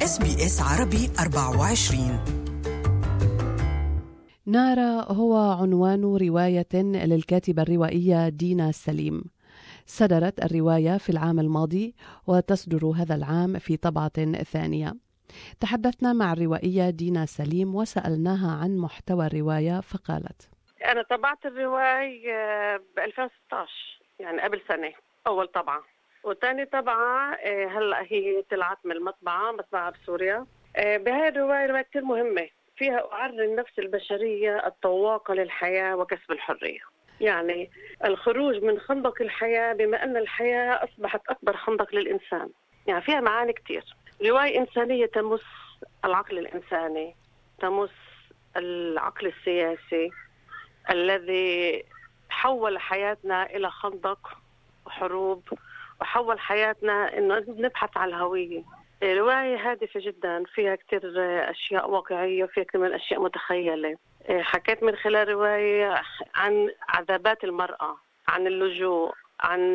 SBS عربي 24. نارا هو عنوان رواية للكاتبة الروائية دينا سليم. صدرت الرواية في العام الماضي وتصدر هذا العام في طبعة ثانية. تحدثنا مع الروائية دينا سليم وسألناها عن محتوى الرواية فقالت: أنا طبعت الرواية ب 2016، يعني قبل سنة أول طبعة، وتاني طبعة هلأ هي طلعت من مطبعة بسوريا. بهاي الرواية كتير مهمة، فيها أعرض النفس البشرية الطواقة للحياة وكسب الحرية، يعني الخروج من خندق الحياة بما أن الحياة أصبحت أكبر خندق للإنسان. يعني فيها معاني كتير. رواية إنسانية تمس العقل الإنساني، تمس العقل السياسي الذي حول حياتنا إلى خندق وحروب، وحول حياتنا إنه نبحث عن الهوية. رواية هادفة جدا، فيها كتير أشياء واقعية وفيها كمان أشياء متخيلة. حكيت من خلال رواية عن عذابات المرأة، عن اللجوء، عن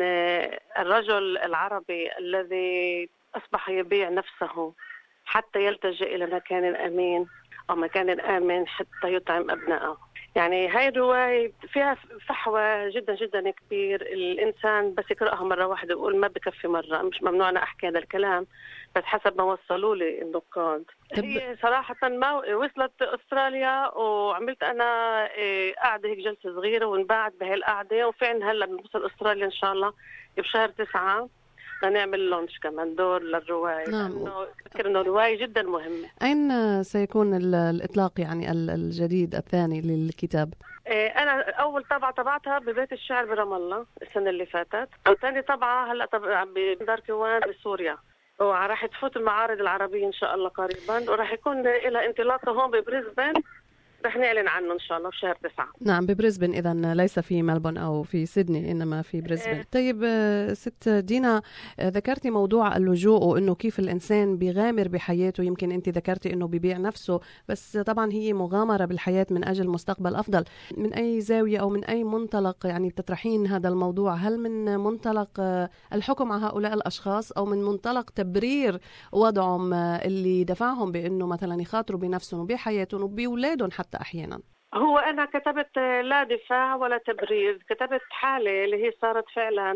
الرجل العربي الذي أصبح يبيع نفسه حتى يلتجئ إلى مكان أمين أو مكان آمن حتى يطعم أبنائه. يعني هاي الرواية فيها فحوى جدا جدا كبير. الإنسان بس يقرأها مرة واحدة يقول ما بكفي مرة، مش ممنوع أنا أحكي هذا الكلام، بس حسب ما وصلوا لي النقاد. هي صراحة ما وصلت أستراليا، وعملت أنا قاعدة هيك جلسة صغيرة وانباعت بهاي القاعدة، وفعلا هلا بنوصل أستراليا إن شاء الله بشهر 9 نعمل لونش كمان دور للرواية. نعم. أفكر إنه رواية جدا مهمة. أين سيكون الإطلاق يعني الجديد الثاني للكتاب؟ أنا أول طبعة طبعتها ببيت الشعر برام الله السنة اللي فاتت، وثاني طبعة هلأ بدار كوان بسوريا، وراح تفوت المعارض العربية إن شاء الله قريبا، وراح يكون إلى انطلاقه هون ببريسبن، رح نعلن عنه إن شاء الله في شهر 9. نعم، ببريسبن، إذن ليس في ملبون أو في سيدني، إنما في بريسبن. طيب ست دينا، ذكرتي موضوع اللجوء وإنه كيف الإنسان بيغامر بحياته. يمكن أنت ذكرتي إنه بيبيع نفسه، بس طبعا هي مغامرة بالحياة من أجل مستقبل أفضل. من أي زاوية أو من أي منطلق يعني بتطرحين هذا الموضوع؟ هل من منطلق الحكم على هؤلاء الأشخاص، أو من منطلق تبرير وضعهم اللي دفعهم بإنه مثلا يخاطروا بنفسهم وبحياتهم وبأولادهم حتى أحيانا؟ هو أنا كتبت لا دفاع ولا تبرير، كتبت حالة اللي هي صارت فعلا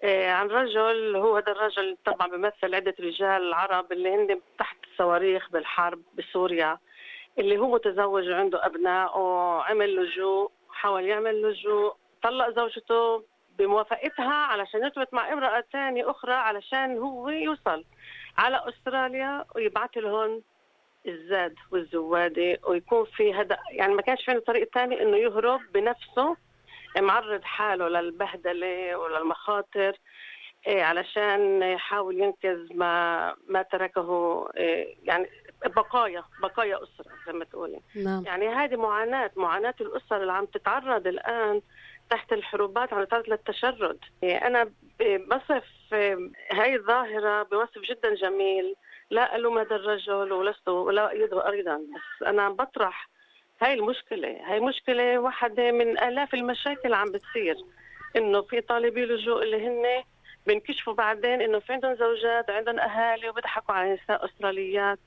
عن رجل. هو هذا الرجل طبعا بيمثل عدة رجال عرب اللي هن تحت الصواريخ بالحرب بسوريا، اللي هو متزوج وعنده أبناء، وعمل لجوء، حاول يعمل لجوء، طلق زوجته بموافقتها علشان يرتبط مع امرأة ثانية أخرى علشان هو يوصل على أستراليا ويبعث لهم الزاد والزوادة، ويكون في هذا يعني ما كانش عنده طريقة تانية إنه يهرب بنفسه، معرض حاله للبهدلة وللمخاطر علشان يحاول ينقذ ما تركه، يعني بقايا أسرة زي ما تقولي. نعم. يعني هذه معاناة الأسر اللي عم تتعرض الآن تحت الحروبات، عم تتعرض للتشرد. أنا بصف هاي الظاهرة بوصف جدا جميل، لا ألوم هذا الرجل ولست ولا أيده أيضا، بس أنا بطرح هاي مشكلة واحدة من آلاف المشاكل عم بتصير، إنه في طالبي لجوء اللي هن بنكشفوا بعدين إنه في عندهم زوجات وعندهم أهالي وبيضحكوا على نساء أستراليات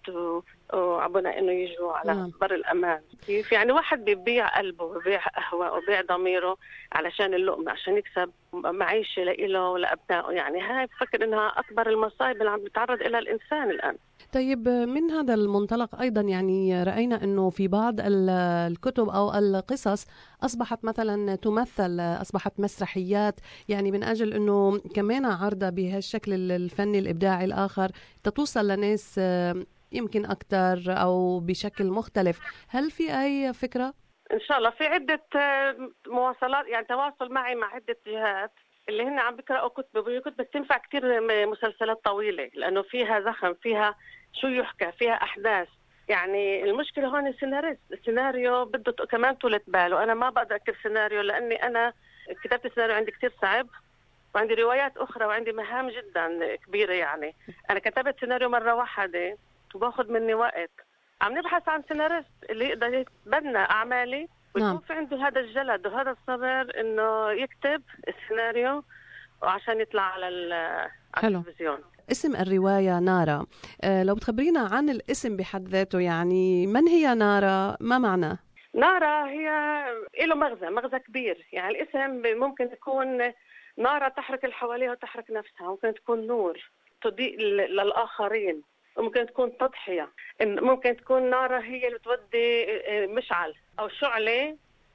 وعبنا إنه يجوا على بر الأمان. كيف يعني واحد بيبيع قلبه وبيبيع أهواءه وبيبيع ضميره علشان اللقمة، عشان يكسب معيشة لإله ولأبنائه. يعني هاي بفكر إنها أكبر المصايب اللي عم بيتعرض إلى الإنسان الآن. طيب، من هذا المنطلق أيضا يعني رأينا أنه في بعض الكتب أو القصص أصبحت مثلا تمثل، أصبحت مسرحيات، يعني من أجل أنه كمان عرضها بهالشكل الفني الإبداعي الآخر توصل لناس يمكن أكثر أو بشكل مختلف. هل في أي فكرة؟ إن شاء الله في عدة مواصلات، يعني تواصل معي مع عدة جهات اللي هن عم بيقرأوا كتب بتنفع كتير مسلسلات طويلة، لأنه فيها زخم، فيها شو يحكى، فيها أحداث. يعني المشكلة هون السيناريو بده كمان طولة باله. أنا ما بقدر أكتب سيناريو لأني أنا كتابة السيناريو عندي كتير صعب، وعندي روايات أخرى وعندي مهام جدا كبيرة. يعني أنا كتبت سيناريو مرة واحدة وباخد مني وقت. عم نبحث عن سيناريست اللي يقدر يتبنى أعمالي ويكون في عنده هذا الجلد وهذا الصبر إنه يكتب السيناريو وعشان يطلع على التلفزيون. اسم الرواية نارا، لو بتخبرينا عن الاسم بحد ذاته، يعني من هي نارا؟ ما معناه؟ نارا هي له مغزى كبير. يعني الاسم ممكن تكون نارا تحرك اللي حواليها وتحرك نفسها، ممكن تكون نور تضيء للآخرين، ممكن تكون تضحية، ممكن تكون نارا هي اللي بتودي مشعل أو شعلة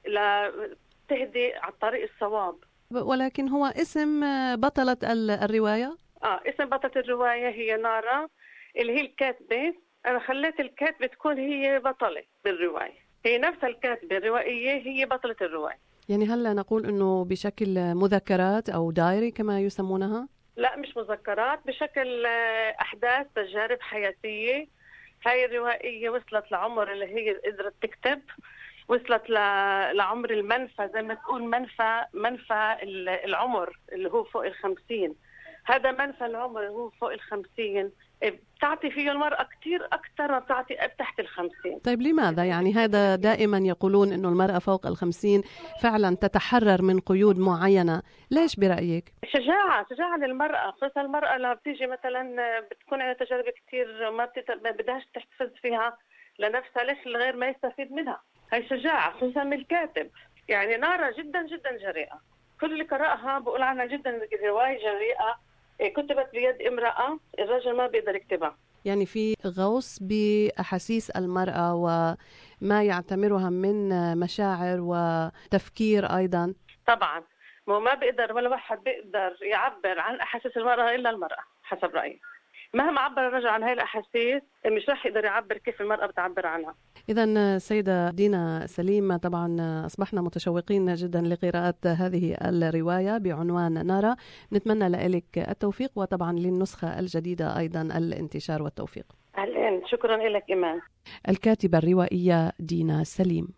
لتهدي على الطريق الصواب. ولكن هو اسم بطلة الرواية؟ اسم بطلة الرواية هي نارا اللي هي الكاتبة. أنا خليت الكاتبة تكون هي بطلة بالرواية، هي نفسها الكاتبة الروائية هي بطلة الرواية. يعني هل نقول أنه بشكل مذكرات أو دايري كما يسمونها؟ لا، مش مذكرات، بشكل أحداث تجارب حياتية. هاي الروائية وصلت لعمر اللي هي قدرت تكتب، وصلت لعمر المنفى، زي ما تقول منفى العمر اللي هو فوق 50. هذا منفى العمر اللي هو فوق 50 بتعطي فيه المرأة كتير أكثر ما بتعطي تحت 50. طيب لماذا؟ يعني هذا دائما يقولون إنه المرأة فوق 50 فعلا تتحرر من قيود معينة، ليش برأيك؟ شجاعة للمرأة، خصوصا المرأة لما بتيجي مثلا بتكون على تجارب كتير ما بدهاش تحتفظ فيها لنفسها، ليش الغير ما يستفيد منها؟ هاي شجاعة خصوصا من الكاتب. يعني نارا جدا جدا جريئة، كل اللي قرأها بقول عنها جدا رواية جريئة، كتبت بيد امرأة الرجل ما بيقدر يكتبها. يعني في غوص بأحاسيس المرأة وما يعتبرها من مشاعر وتفكير أيضا. طبعا ما بيقدر ولا واحد بيقدر يعبر عن أحاسيس المرأة إلا المرأة حسب رأيي. مهما عبر الرجل عن هاي الأحاسيس مش راح يقدر يعبر كيف المرأة بتعبر عنها. إذن سيدة دينا سليم، طبعا أصبحنا متشوقين جدا لقراءة هذه الرواية بعنوان نارا. نتمنى لك التوفيق، وطبعا للنسخة الجديدة أيضا الانتشار والتوفيق. أهلا، شكرا لك إيمان. الكاتبة الروائية دينا سليم.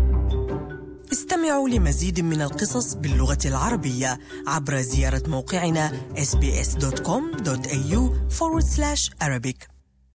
استمعوا لمزيد من القصص باللغة العربية عبر زيارة موقعنا sbs.com.au/Arabic.